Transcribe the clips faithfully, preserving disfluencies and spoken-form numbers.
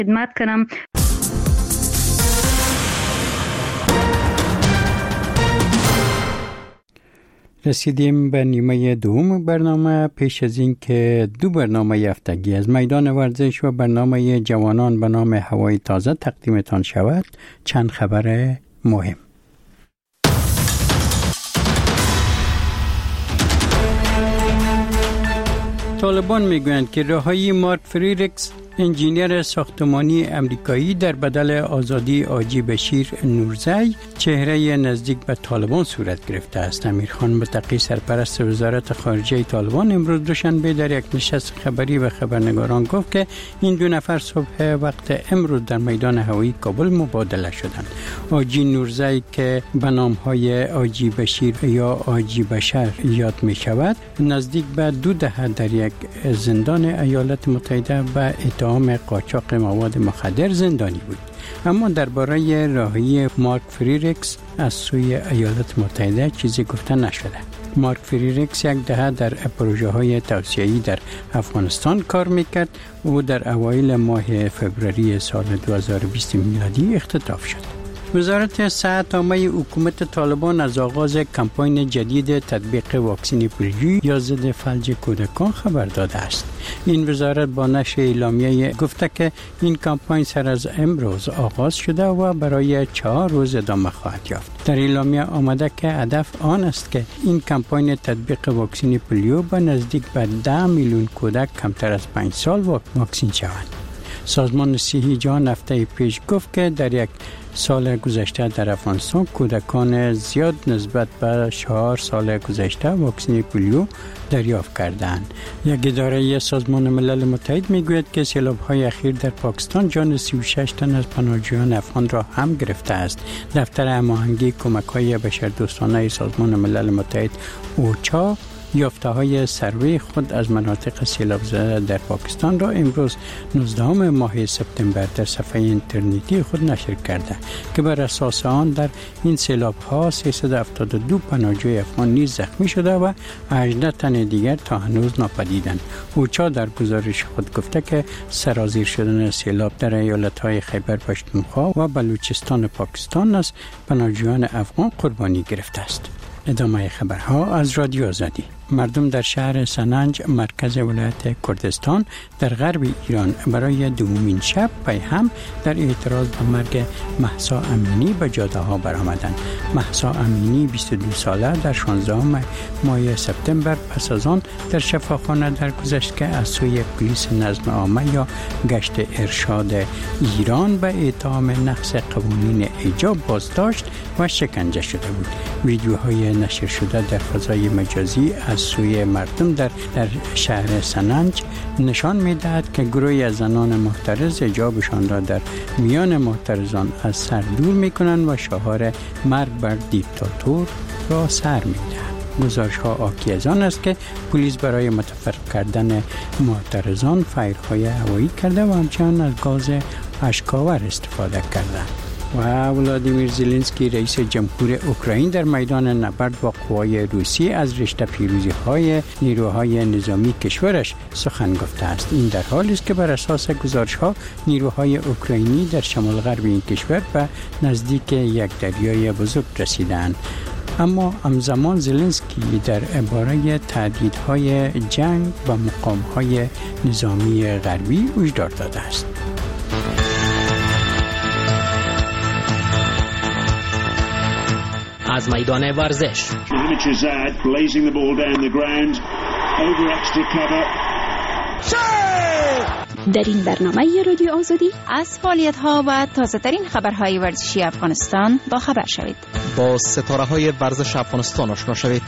خدمت کنم. رسیدیم به نیمه دوم برنامه. پیش از این که دو برنامه هفتگی از میدان ورزش و برنامه جوانان به نام هوای تازه تقدیمتان شود، چند خبر مهم. طالبان میگویند که رهایی مارک فریرکس، انجینیر ساختمانی امریکایی، در بدل آزادی حاجی بشیر نورزی، چهره نزدیک به طالبان صورت گرفته است. امیرخان متقی، سرپرست وزارت خارجه طالبان، امروز دوشنبه در یک نشست خبری به خبرنگاران گفت که این دو نفر صبح وقت امروز در میدان هوایی کابل مبادله شدند. حاجی نورزی که به نام‌های حاجی بشیر یا حاجی بشر یاد می شود، نزدیک به دو دهه در یک زندان ایالات متحده به اتهام قاچاق مواد مخدر زندانی بود. اما درباره رهایی مارک فریرکس از سوی ایالات متحده چیزی گفته نشده. مارک فریرکس یک دهه در پروژه های توسعه‌ای در افغانستان کار میکرد. او در اوایل ماه فوریه سال دو هزار و بیست میلادی اختطاف شد. وزارت صحت عامه حکومت طالبان از آغاز کمپاین جدید تطبیق واکسن پولیو یا ضد فلج کودکان خبر داده است. این وزارت با نشر اعلامیه گفته که این کمپاین سر از امروز آغاز شده و برای چهار روز ادامه خواهد یافت. در اعلامیه آمده که هدف آن است که این کمپاین تطبیق واکسن پولیو به نزدیک به ده میلیون کودک کمتر از پنج سال واکسن شوند. سازمان صحی جهان هفته پیش گفت که در یک سال گذشته در افغانستان کودکان زیاد نسبت به چهار سال گذشته واکسن پولیو دریافت کردند. یک اداره سازمان ملل متحد میگوید که سیلاب‌های اخیر در پاکستان جان سی و شش تن از پناهجویان افغان را هم گرفته است. دفتر هماهنگی کمک‌های بشردوستانه سازمان ملل متحد اوچا یافته‌های سروی خود از مناطق سیلاب زده در پاکستان را امروز نوزدهم ماه سپتامبر در صفحه اینترنتی خود نشر کرده که بر اساس آن در این سیلاب‌ها سیصد و هفتاد و دو پناهجوی افغان نیز زخمی شده و هجده تن دیگر تا هنوز ناپدیدند. اوچا در گزارش خود گفته که سرازیر شدن سیلاب در ایالت‌های خیبر پختونخوا و بلوچستان پاکستان از پناهجویان افغان قربانی گرفته است. ادامه خبرها از رادیو آزادی. مردم در شهر سننج مرکز ولایت کردستان در غرب ایران برای دومین شب پی هم در اعتراض به مرگ مهسا امینی به جاده ها برآمدند. مهسا امینی بیست و دو ساله در شانزدهم ماه سپتامبر پس از آن در شفاخانه درگذشت که از سوی پلیس نظم عامه یا گشت ارشاد ایران به اتهام نقض قوانین حجاب بازداشت و شکنجه شده بود. ویدیوهای نشر شده در فضای مجازی از سوی مردم در در شهر سننج نشان می‌دهد که گروهی از زنان معترض حجابشان را در میان معترضان از سر دور می‌کنند و شعار مرگ بر دیکتاتور را سر می‌دهند. گزارش‌ها حاکی از آن است که پلیس برای متفرق کردن معترضان فایرهای هوایی کرده و همچنین از گاز اشک‌آور استفاده کرده. و ولادیمیر زلنسکی رئیس جمهور اوکراین در میدان نبرد با قوای روسی از رشته پیروزی‌های نیروهای نظامی کشورش سخن گفته است. این در حالی است که بر اساس گزارش‌ها نیروهای اوکراینی در شمال غرب این کشور به نزدیک یک دریای بزرگ رسیدند. اما همزمان زلنسکی در باره تهدیدهای جنگ و مقام‌های نظامی غربی هشدار داده است. از میدان ورزش در این برنامه رادیو آزادی از فعالیت‌ها و تازه‌ترین خبرهای ورزشی افغانستان با خبر شوید. با ستاره‌های ورزش افغانستان آشنا شوید.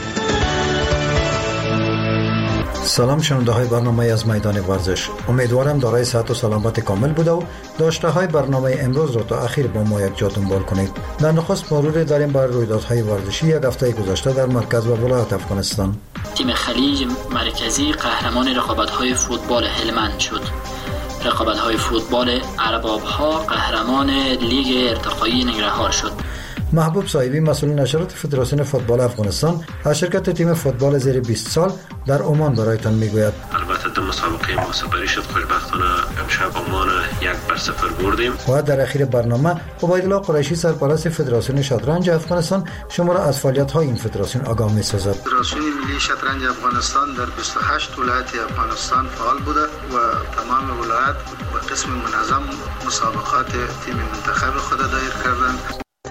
سلام شنونده های برنامه از میدان ورزش. امیدوارم دارای صحت و سلامت کامل بوده و داشته های برنامه امروز را تا اخیر با ما یک جا دنبال کنید. در نخست مرور داریم بر رویدادهای ورزشی یک هفته گذشته در مرکز و ولایت افغانستان. تیم خلیج مرکزی قهرمان رقابت‌های فوتبال هلمند شد. رقابت‌های فوتبال ارباب‌ها قهرمان لیگ ارتقایی ننگرهار شد. محبوب صاحبی مسئول نشرات فدراسیون فوتبال افغانستان از شرکت تیم فوتبال زیر بیست سال در عمان برایتان میگوید. البته در مسابقه ما سپری شد خوشبختانه امشب عمان یک بر صفر بردیم. و در اخیر برنامه عبیدالله قریشی سرپرست فدراسیون شطرنج افغانستان شما را از فعالیت‌های این فدراسیون آگاه می‌سازد. فدراسیون ملی شطرنج افغانستان در بیست و هشت ولایت افغانستان فعال بوده و تمام ولایت به قسم منظم مسابقات تیم منتخب خود دایر کردند.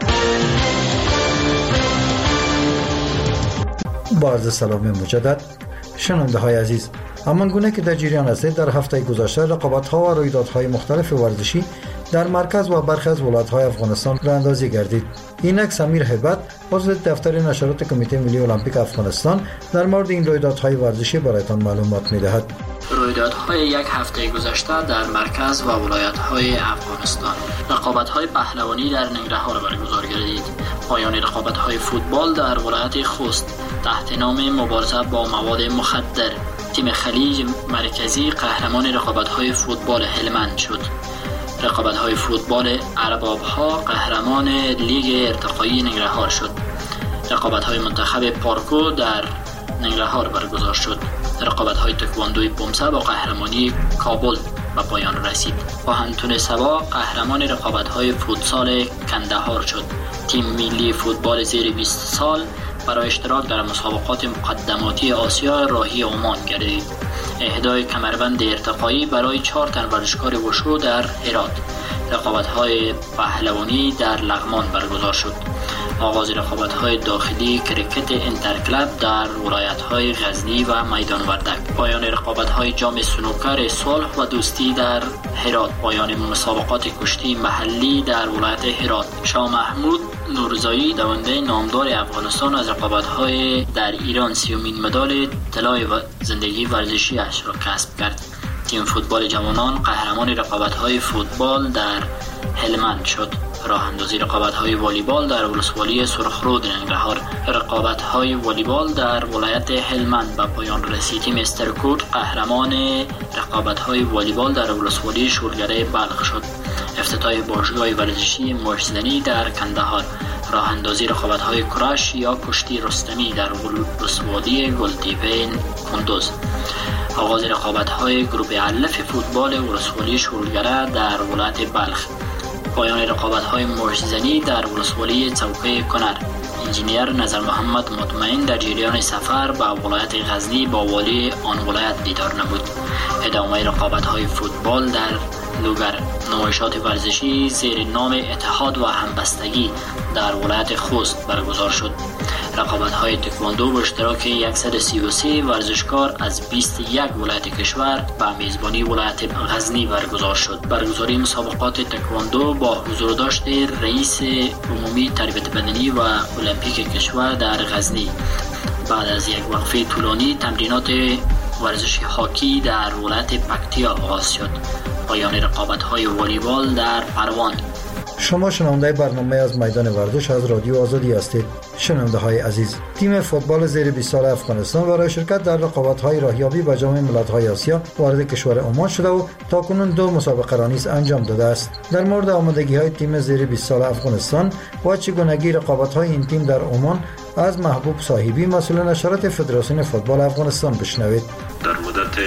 با عرض سلام مجدد شنونده های عزیز، همان گونه که در جریان هستید در هفته گذشته رقابت ها و رویدادهای مختلف ورزشی در مرکز و برخی از ولایت های افغانستان راهاندازی گردید. اینک سمیر هیبت عضو دفتر نشرات کمیته ملی المپیک افغانستان در مورد این رویدادهای ورزشی برایتان معلومات می‌دهد. رویدادهای یک هفته گذشته در مرکز و ولایت‌های افغانستان. رقابت‌های پهلوانی در ننگرهار برگزار گردید. پایان رقابت‌های فوتبال در ولایت خوست تحت نام مبارزه با مواد مخدر. تیم خلیج مرکزی قهرمان رقابت‌های فوتبال هلمند شد. رقابت‌های فوتبال ارباب‌ها قهرمان لیگ ارتقایی ننگرهار شد. رقابت‌های منتخب پارکو در ننگرهار برگزار شد. رقابت‌های تکواندوی پومسه با قهرمانی کابل به پایان رسید. پاهنتون سبا قهرمان رقابت‌های فوتسال کندهار شد. تیم ملی فوتبال زیر بیست سال برای اشتراک در مسابقات مقدماتی آسیا راهی عمان گردید. اهدای کمربند ارتقایی برای چهار تن ورزشکار وشو در هرات. رقابت‌های پهلوانی در لغمان برگزار شد. آغاز رقابت‌های داخلی کرکت انترکلب در ولایت‌های غزنی و میدان وردک. پایان رقابت‌های جام سنوکر صلح و دوستی در هرات. پایان مسابقات کشتی محلی در ولایت هرات. شاه محمود نورزایی دونده نامدار افغانستان از رقابت‌های در ایران سیومین مدال طلای و زندگی ورزشی اش را کسب کرد. تیم فوتبال جوانان قهرمان رقابت‌های فوتبال در هلمند شد. راه اندازی رقابت‌های والیبال در ولسوالی سرخرود ننگرهار. رقابت‌های والیبال در ولایت هلمند به پایان رسید. تیم استرکوت قهرمان رقابت‌های والیبال در ولسوالی شورگره بلخ شد. افتتاح باشگاه ورزشی ماشزنی در کندهار. راه اندازی رقابت‌های کرش یا کشتی رستمی در ولسوالی گلتیپه کندوز. آغاز رقابت‌های گروه الف فوتبال ولسوالی شورگره در ولایت بلخ. پایان رقابت‌های موش‌زنی در ولسوالی چوکه کنر. انجینیر نظر محمد مطمئن در جریان سفر به ولایت غزنی با والی آن ولایت دیدار نمود. ادامه رقابت‌های فوتبال در لوگر. نمایشات ورزشی زیر نام اتحاد و همبستگی در ولایت خوست برگزار شد. رقابت‌های تکواندو با اشتراک صد و سی و سه ورزشکار از بیست و یک ولایت کشور به میزبانی ولایت غزنی برگزار شد. برگزاری مسابقات تکواندو با حضور داشت رئیس عمومی تربیت بدنی و المپیک کشور در غزنی. بعد از یک وقفه طولانی تمرینات ورزش هاکی در ولایت پکتیا آغاز شد. پایان رقابت‌های والیبال در پروان. شما شنونده برنامه از میدان ورزش از رادیو آزادی هستید. شنونده های عزیز، تیم فوتبال زیر بیست سال افغانستان برای شرکت در رقابت‌های راهیابی به جام ملت‌های آسیا وارد کشور عمان شده و تاکنون دو مسابقه را نیز انجام داده است. در مورد آمادگی‌های تیم زیر بیست سال افغانستان و چگونگی رقابت‌های این تیم در عمان از محبوب صاحبی مسئول نشرات فدراسیون فوتبال افغانستان بشنوید. در مدت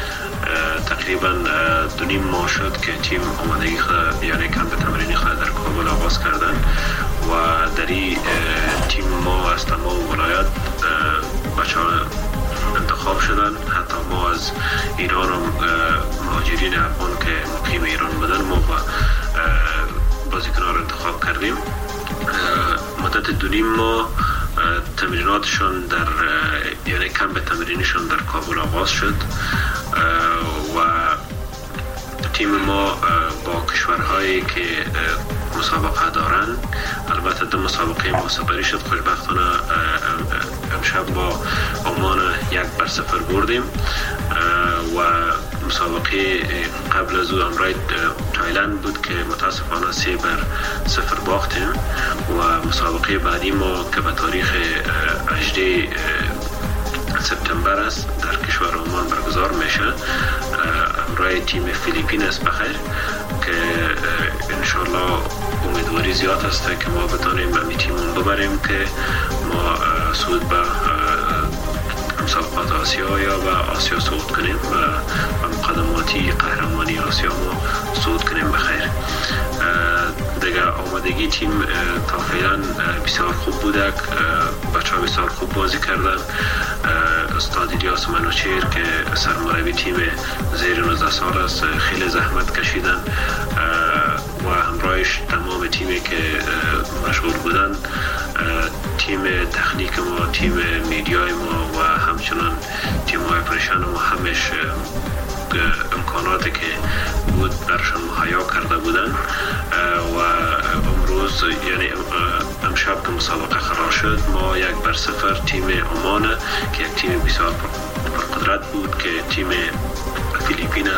تقریبا دو نیم ماه شد که تیم آمادگی خود یعنی کمپ تمرینی خود در کابل آغاز کردن و در این تیم ما از تمام ولایت بچه‌ها انتخاب شدن. حتی ما از ایران و مهاجرین افغان که مقیم ایران بودن ما با بازیکن‌ها را انتخاب کردیم. مدت دو نیم ماه تمریناتشون در یعنی کمپ تمرینیشون در کابل آغاز شد و تیم ما با کشورهایی که مسابقه دارن، البته دو مسابقه ما سپری شد، خوشبختانه امشب با عمان یک بر صفر بردیم و مسابقه قبل از او امرای تایلند بود که متاسفانه سه بر صفر باختیم و مسابقه بعدی ما که به تاریخ هجدهم سپتامبر است در کشور عمان برگزار میشه. امرای تیم فیلیپین است بخیر که انشالله امیدواری زیاد است که ما بتانیم امی تیمون ببریم که ما صعود به مسابقات آسیا یا به آسیا صعود کنیم و مقدماتی قهرمانی آسیا ما صعود کنیم بخیر. دیگه آمادگی تیم تا فعلا بسیار خوب بوده، بچه‌ها بسیار خوب بازی کردن. استاد الیاس منوچهر که سرمربی تیم زیر نوزده سال است خیلی زحمت کشیدن و همراهش تمام تیمی که مشغول بودن، تیم تکنیک ما، تیم میدیای ما و همچنان تیم های پریشان ما همش امکاناتی که بود برشان مهیا کرده بودن و امروز یعنی امشب که مسابقه قرار شد ما یک بر صفر تیم عمان که یک تیم بسیار پرقدرت بود که تیم فیلیپین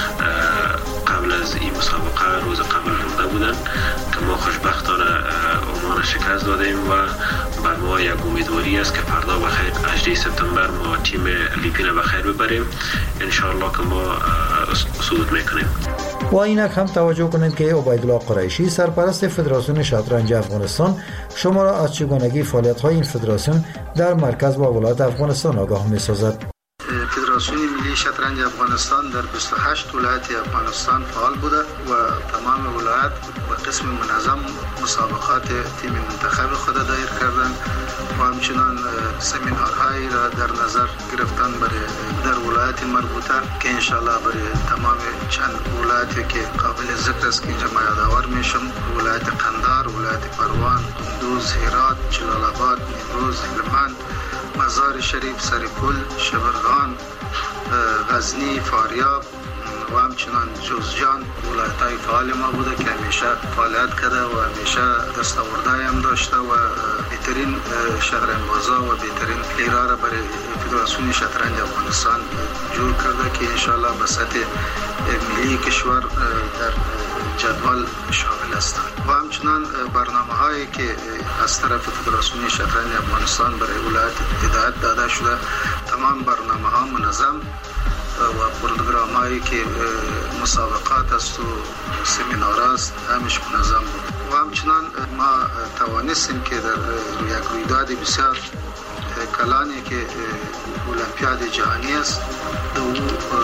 قبل از این مسابقه روز قبل برده بودن که ما خوشبختانه عمان شکست دادیم و بر ما یک امیدواری است که فردا بخیر هجده سپتامبر ما تیم فیلیپین بخیر ببریم انشاءالله که ما صعود میکنیم. و اینک هم توجه کنید که عبیدالله قریشی سرپرست فدراسیون شطرنج افغانستان شما را از چگونگی فعالیت‌های این فدراسیون در مرکز و ولایت افغانستان آگاه می‌سازد. فدراسیون ملی شطرنج افغانستان در بیست و هشت ولایت افغانستان فعال بوده و تمام ولایت به قسم منظم مسابقات تیم منتخب خود دایر کردن و همچنان سمینارهایی را در نظر گرفتن برای در ولایت مربوطه که انشالله برای تمام چند ولایتی که قابل ذکر است که اینجا ما یادآور میشم: ولایت قندهار، ولایت پروان، قندوز، هرات، جلال آباد، نیمروز، هلمند، مزار شریف، سرپل، شبرغان، غزنی، فاریاب و همچنان جوزجان ولایت‌های فعال ما بوده که همیشه فعالیت کرده و همیشه دستاوردهای هم داشته و بهترین شطرنج‌بازا و بهترین پلیرها را برای فدراسیون شطرنج افغانستان جور کرده که انشالله به سطح ملی کشور در جدول شامل هستند و همچنان برنامه‌هایی که از طرف فدراسیون شطرنج افغانستان برای ولایت هدایت داده شده تمام برنامه‌ها منظم و پروگرام‌هایی که مسابقات است و سمینار است همش منظم بود و همچنان ما توانستیم که در یک رویداد بسیار کلانی که المپیاد جهانی است در او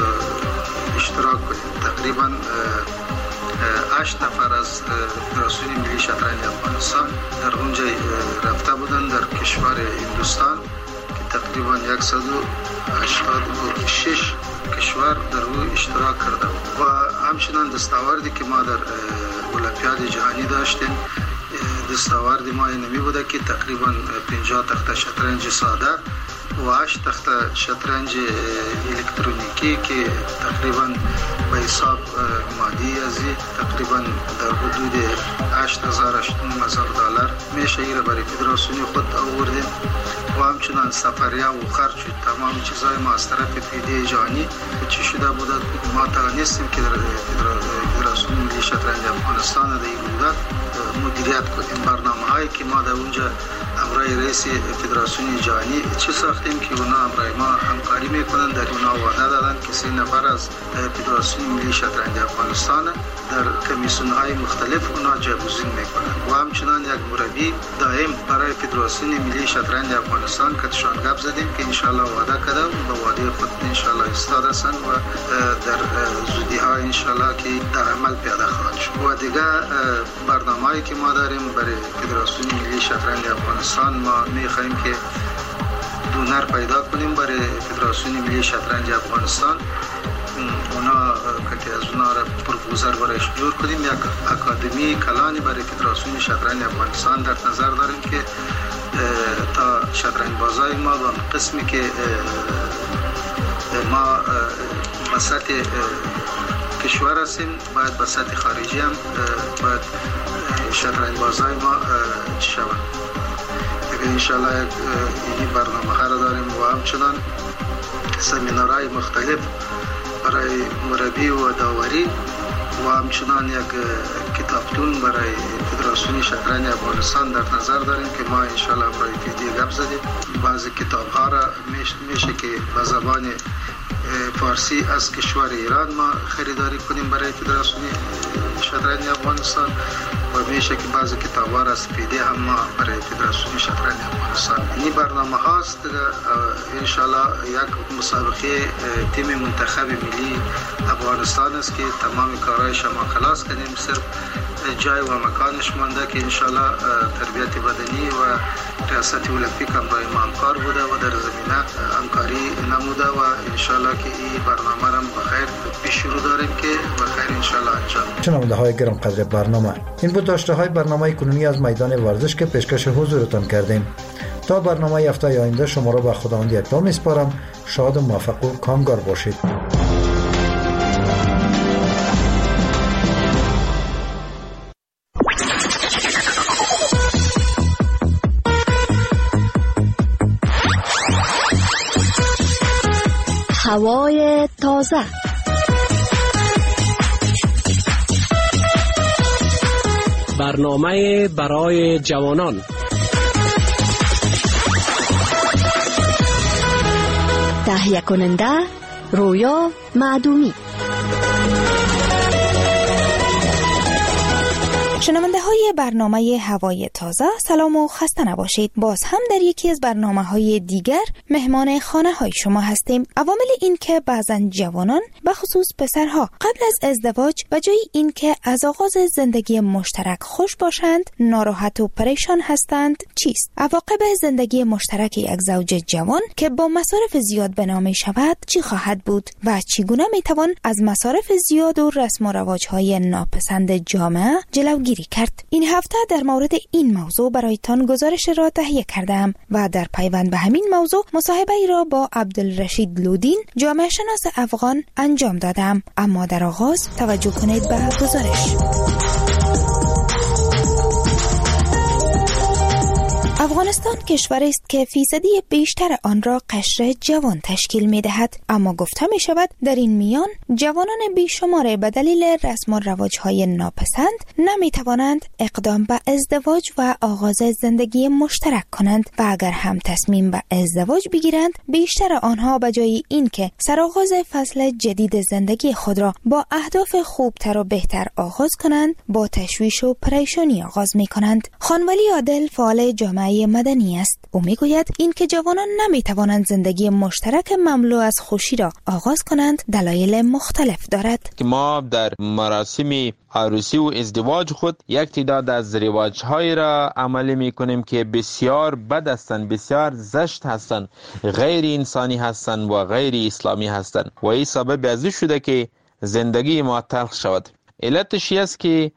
اشتراک کنیم. تقریبا هشت نفر از فدراسیون ملی شطرنج افغانستان در اونجا رفته بودن در کشور هندوستان که تقریبا صد و هشتاد و شش کشور در او اشتراک کرده و همچنان دستاوردی که ما در المپیاد جهانی داشتیم دستاورد ما اینمی بوده که تقریبا پنجاه تخت شطرنج ساده و هشت تخت شطرنج الکترونیکی که تقریبا به حساب مادی ازی تقریبا در حدود هشت هزار هشت هزار دلار میشه ایره برای فدراسیون خود آوردیم و همچنان سفریه و خرج تمام چیزهای ما از طرف فیده جهانی چی شده بوده ما توانستیم که در فدراسیون ملی شطرنج افغانستان در این بوده مدیریت کنیم. برنامه هایی که ما در اونجا همراه رئیس فدراسیون جهانی چه ساختیم که اونا همراه ما همکاری میکنن در اونا وعده دادن که سه نفر از فدراسیون ملی شطرنج افغانستان در کمیسیون های مختلف اونا جایگزین میکنن و همچنان یک مربی دائم برای فدراسیون ملی شطرنج افغانستان که تشان گپ زدیم که انشالله وعده کرده و وعده خود انشالله ایستاده هستن و در زودی ها انشالله که در عمل پیاده خواهد شد. و دیگه برنامه‌ای که ما داریم برای فدراسیون ملی شطرنج افغانستان ما میخواهیم که دونر پیدا کنیم برای فدراسیون ملی شطرنج افغانستان اونا که از اونا را پروپوزر برایش جور کنیم. یک اکادمی کلانی برای فدراسیون شطرنج افغانستان در نظر داریم که تا شطرنج بازای ما و قسمی که ما به سطح کشور هستیم باید به سطح خارجی هم باید شطرنج بازای ما شود. انشاءالله این برنامه ها را داریم و همچنان سمینارهای مختلف برای مربی و داوری و همچنان یک کتابتون برای فدراسیون شطرنج افغانستان در نظر داریم که ما انشاءالله برای فیدی گپ زدیم. بعضی کتاب ها را میشه که به زبان فارسی از کشور ایران ما خریداری کنیم برای فدراسیون شطرنج افغانستان و میشه که بعضی کتاب‌ها را سپیده هم ما برای فدراسیون شطرنج افغانستان این برنامه هاست. ان شاء الله یک مسابقه تیم منتخب ملی افغانستان است که تمام کارهایش ما خلاص کردیم، صرف جای و مکانش مانده که ان شاء الله تربیت بدنی و ریاست المپیک هم با ما همکار بوده و در زمینه همکاری نموده و ان شاء الله که این برنامه را بخیر پیش رو داریم که بخیر ان شاء الله انجام. شنونده های گرم قدر برنامه، این بود داشته های برنامه کنونی از میدان ورزش که پیشکش حضورتان کردیم. تا برنامه هفته آینده شما را به خداوند یکتا میسپارم. شاد و موفق و کامگار باشید. هوای تازه، برنامه برای جوانان، تهیه کننده رویا معدومی. شنونده های برنامه هوای تازه، سلام و خسته نباشید. باز هم در یکی از برنامه های دیگر مهمان خانه های شما هستیم. عوامل این که بعضن جوانان به خصوص پسرها قبل از ازدواج و جای این که از آغاز زندگی مشترک خوش باشند ناراحت و پریشان هستند چیست؟ عواقب زندگی مشترک یک زوج جوان که با مصارف زیاد بنا شود چی خواهد بود و چگونه می توان از مصارف زیاد و رسم و رواج های ناپسند جامعه جلوگیری کرد؟ این هفته در مورد این موضوع برایتان گزارش را تهیه کردم و در پیوند به همین موضوع مصاحبه ای را با عبدالرشید لودین جامعه شناس افغان انجام دادم. اما در آغاز توجه کنید به گزارش. افغانستان کشوری است که فیصدی بیشتر آن را قشر جوان تشکیل می دهد، اما گفته می شود در این میان جوانان بیشمار به دلیل رسم و رواج‌های ناپسند نمی توانند اقدام به ازدواج و آغاز زندگی مشترک کنند و اگر هم تصمیم به ازدواج بگیرند بیشتر آنها به جای اینکه سرآغاز فصل جدید زندگی خود را با اهداف خوبتر و بهتر آغاز کنند با تشویش و پریشانی آغاز می کنند. خانولی عادل فعال جامعه مدنی است. او میگوید این که جوانان نمی توانند زندگی مشترک مملو از خوشی را آغاز کنند دلایل مختلف دارد. که ما در مراسم عروسی و ازدواج خود یک تعداد از رواج‌های را عملی می‌کنیم که بسیار بد هستند، بسیار زشت هستند، غیر انسانی هستند و غیر اسلامی هستند و این سبب از این شده که زندگی ما تلخ شود. علتش است که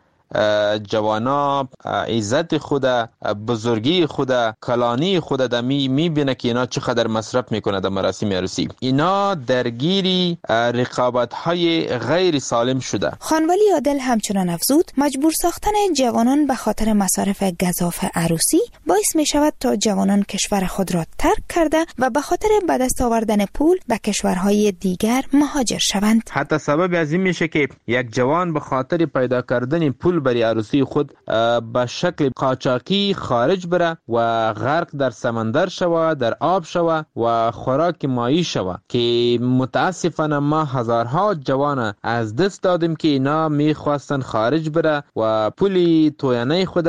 جوانا عزت خود، بزرگی خود، کلانی خود در می میبینه که اینا چقدر مصرف میکنه در مراسم عروسی. اینا درگیری رقابت های غیر سالم شده. خانولی عادل همچنان افزود مجبور ساختن جوانان به خاطر مصارف گزاف عروسی باعث می شود تا جوانان کشور خود را ترک کرده و به خاطر به دست آوردن پول به کشورهای دیگر مهاجر شوند. حتی سبب از این میشه که یک جوان به خاطر پیدا کردن پول برای عروسی خود به شکل قاچاقی خارج بره و غرق در سمندر شوه، در آب شوه و خوراک مایی شوه که متاسفانه ما هزارها جوان از دست دادیم که اینا میخواستن خارج بره و پولی توینه خود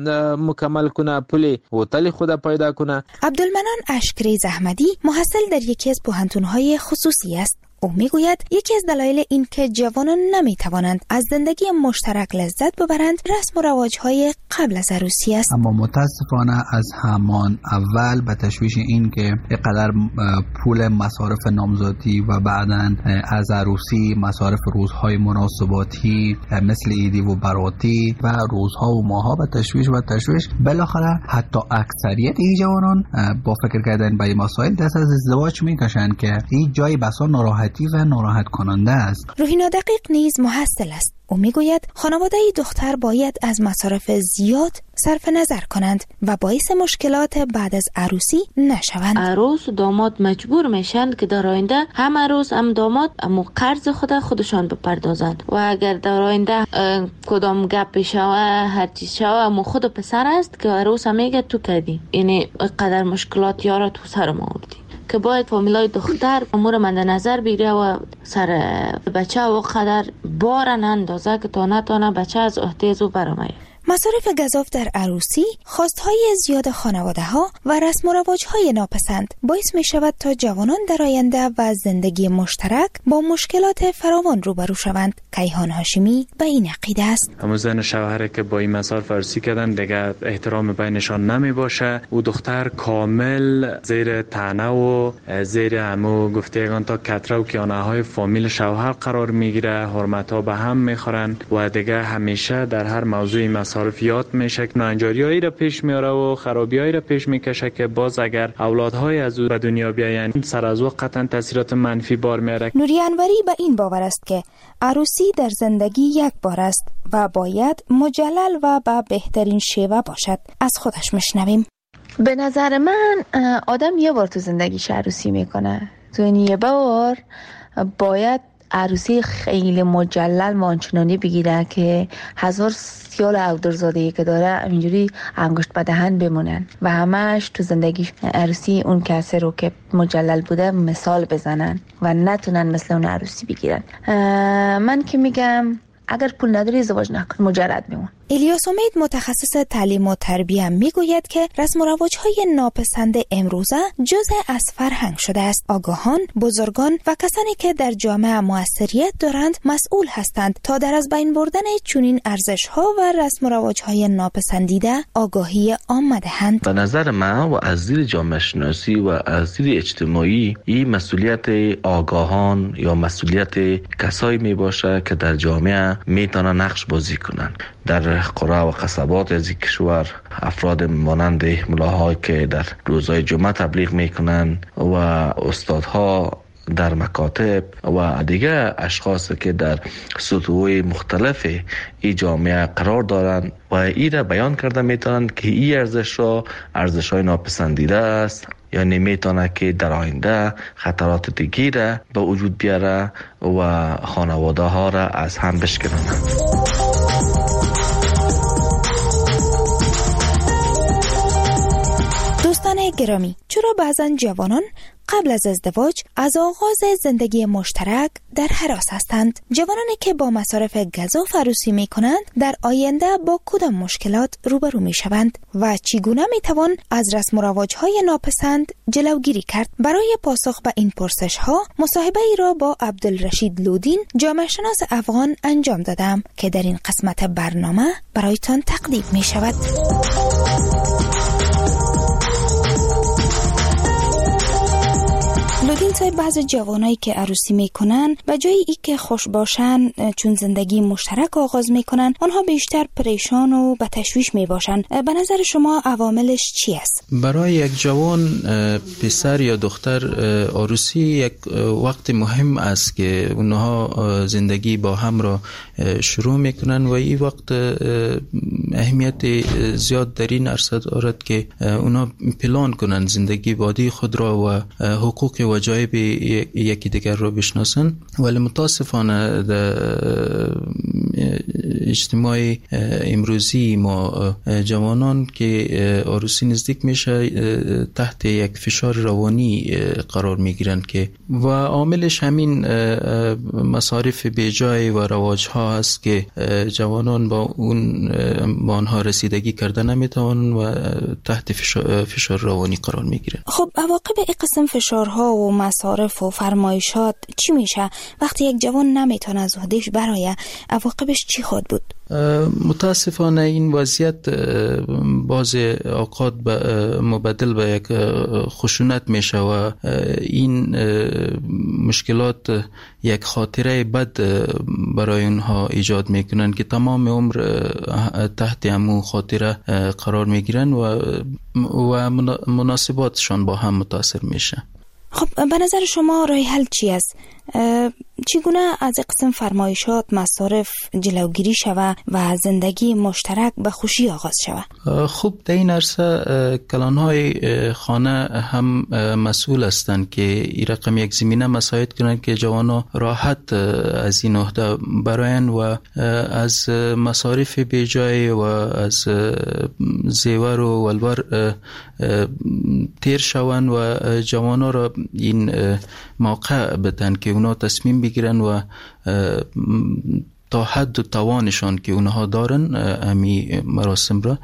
مکمل کنه، پولی هتل خود پیدا کنه. عبدالمنان اشکری زحمدی محصل در یکی از پوهنتون‌های خصوصی است. او میگوید یکی از دلایل این که جوانان نمیتوانند از زندگی مشترک لذت ببرند رسم و رواج‌های قبل از عروسی است. اما متاسفانه از همان اول به تشویش این که اینقدر پول مصارف نامزادی و بعداً از عروسی مصارف روزهای مناسباتی مثل عیدی و براتی و روزها و ماها به تشویش و تشویش بالاخره حتی اکثریت این جوانان با فکر کردن به مسائل دست از ازدواج میکشند که این جای بسا ناراحتی و ناراحت کننده است. روحینا دقیق نیز محصل است. او میگوید خانواده دختر باید از مصارف زیاد صرف نظر کنند و باعث مشکلات بعد از عروسی نشوند. عروس و داماد مجبور میشن که در آینده هم عروس هم داماد امو قرض خود خودشان بپردازند و اگر در آینده کدام گپ شوه هر چیز شوه امو خود پسر است که عروس میگه تو کردی، یعنی قدر مشکلات یارا تو سر ما آوردی که باید فامیلای دختر امور مند نظر بگیره و سر بچه و قدر بار اندازه که تا نتانه بچه از احتیاج و برامه. مصارف گزاف در عروسی، خواستهای زیاد خانواده ها و رسم و رواج های ناپسند باعث می شود تا جوانان در آینده و زندگی مشترک با مشکلات فراوان روبرو شوند. کیهان هاشمی به این عقیده است. همون زن شوهر که با این مصارف عروسی کردن دیگه احترام بینشان نمی باشه، او دختر کامل زیر طعنه و زیر همو گفتگان تا کتره و کیانه های فامیل شوهر قرار میگیره، حرمت ها به هم میخورن و دیگه همیشه در هر موضوع مصارف یاد میشه که ناانجاریایی را پیش میاره و خرابیایی را پیش میکشه که باز اگر اولادهای از او به دنیا بیاین سر از وقت قطعا تاثیرات منفی بار میاره. نوری انوری به این باور است که عروسی در زندگی یک بار است و باید مجلل و به بهترین شیوه باشد. از خودش میشنویم. به نظر من آدم یه بار تو زندگیش عروسی میکنه، تو این یه بار باید عروسی خیلی مجلل مانچنانی بگیره که هزار سیال اودرزادهی که داره اینجوری انگشت به دهن بمونن و همش تو زندگی عروسی اون کسی رو که مجلل بوده مثال بزنن و نتونن مثل اون عروسی بگیرن. من که میگم اگر پول نداری ازدواج نکن، مجرد بمون. الیاس امید متخصص تعلیم و تربیه میگوید که رسم و رواج‌های ناپسند امروزه جزء از فرهنگ شده است. آگاهان، بزرگان و کسانی که در جامعه موثریت دارند مسئول هستند تا در از بین بردن چنین ارزش‌ها و رسم و رواج‌های ناپسندیده آگاهی عامه دهند. به نظر من و از دید جامعه شناسی و از دید اجتماعی این مسئولیت آگاهان یا مسئولیت کسایی می باشه که در جامعه میتونن نقش بازی کنن. در قرى و قصبات از کشور افراد مانند ملاهای که در روزهای جمعه تبلیغ میکنن و استادها در مکاتب و دیگه اشخاص که در سطوح مختلف این جامعه قرار دارند و این را بیان کرده میتونن که این ارزش را ارزش های ناپسندیده است، یعنی میتونه که در آینده خطرات دیگه را به وجود بیاره و خانواده ها را از هم بشکنند. دوستان گرامی، چرا بعضا جوانان قبل از ازدواج از آغاز زندگی مشترک در هراس هستند؟ جوانانی که با مصارف گزاف عروسی می کنند در آینده با کدام مشکلات روبرو می شوند و چگونه می توان از رسم و رواج‌های ناپسند جلوگیری کرد؟ برای پاسخ به این پرسش ها مصاحبه ای را با عبدالرشید لودین، جامعه شناس افغان انجام دادم که در این قسمت برنامه برایتان تقدیم می شود. لودین صاحب، بعض جوانایی که عروسی میکنن به جای ای که خوش باشن چون زندگی مشترک آغاز میکنن، آنها بیشتر پریشان و به تشویش میباشن. به نظر شما عواملش چی است؟ برای یک جوان پسر یا دختر عروسی یک وقت مهم است که اونها زندگی با هم را شروع میکنن و این وقت اهمیت زیاد در این عرصه دارد که اونها پلان کنن زندگی بعدی خود را و حقوق و جایب یکی دیگر را بشناسن. ولی متاسفانه در اجتماع امروزی ما جوانان که عروسی نزدیک میشه تحت یک فشار روانی قرار میگیرن که و عاملش همین مصارف بیجای و رواج ها هست که جوانان با اون با آنها رسیدگی کرده نمیتوانن و تحت فشار روانی قرار میگیرن. خب عواقب این قسم فشارها و مصارف و فرمایشات چی میشه وقتی یک جوان نمیتونه از خودش برایه؟ عواقبش چی خود بود؟ متاسفانه این وضعیت بعض اوقات مبدل به یک خشونت میشه و این مشکلات یک خاطره بد برای اونها ایجاد میکنن که تمام عمر تحت همون خاطره قرار میگیرن و و مناسباتشان با هم متاثر میشه. خب به نظر شما راه حل چی است؟ چگونه از قسم فرمایشات مصارف جلوگیری شود و زندگی مشترک به خوشی آغاز شود؟ خوب در این عرصه کلانهای خانه هم مسئول هستند که این رقم یک زمینه مساعد کنند که جوانا راحت از این عهده براین و از مصارف بیجای و از زیور و ولور تیر شوند و جوانا را این موقع بدن که اونا تصمیم بگیرن و تا حد و توانشان که اونها دارن امی مراسم را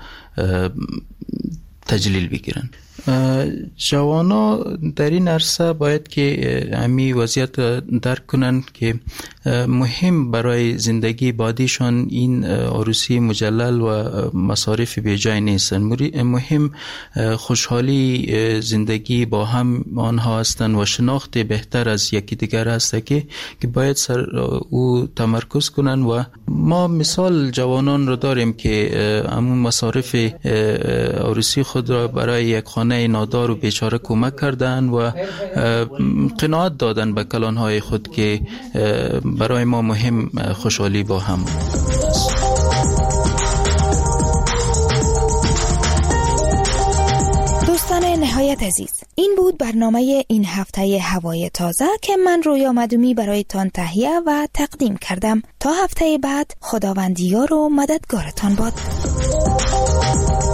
تجلیل بگیرن. جوانا در این عرصه باید که امی وضعیت درک کنن که مهم برای زندگی بعدیشان این عروسی مجلل و مصارف بیجای نیستن. مهم خوشحالی زندگی با هم آنها هستند و شناخت بهتر از یکی دیگر هست که که باید سر او تمرکز کنن. و ما مثال جوانان رو داریم که همون مصارف عروسی خود را برای یک خانه نادار و بیچاره کمک کردن و قناعت دادن به کلانهای خود که برای ما مهم خوشحالی با هم. دوستان نهایت عزیز، این بود برنامه این هفته هوای تازه که من رویا مدومی برایتان تهیه و تقدیم کردم. تا هفته بعد خداوندیار و مددگارتان باد.